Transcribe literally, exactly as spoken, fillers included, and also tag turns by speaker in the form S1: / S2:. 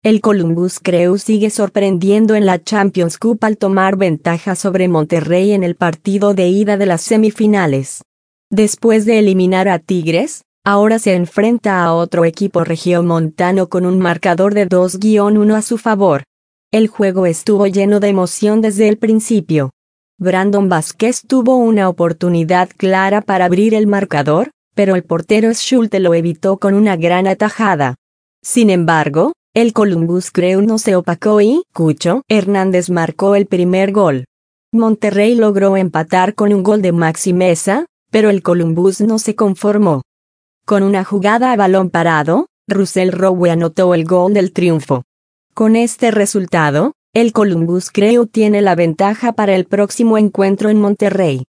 S1: El Columbus Crew sigue sorprendiendo en la Champions Cup al tomar ventaja sobre Monterrey en el partido de ida de las semifinales. Después de eliminar a Tigres, ahora se enfrenta a otro equipo regiomontano con un marcador de dos a uno a su favor. El juego estuvo lleno de emoción desde el principio. Brandon Vázquez tuvo una oportunidad clara para abrir el marcador, pero el portero Schulte lo evitó con una gran atajada. Sin embargo, el Columbus Crew no se opacó y Cucho Hernández marcó el primer gol. Monterrey logró empatar con un gol de Maxi Meza, pero el Columbus no se conformó. Con una jugada a balón parado, Russell Rowe anotó el gol del triunfo. Con este resultado, el Columbus Crew tiene la ventaja para el próximo encuentro en Monterrey.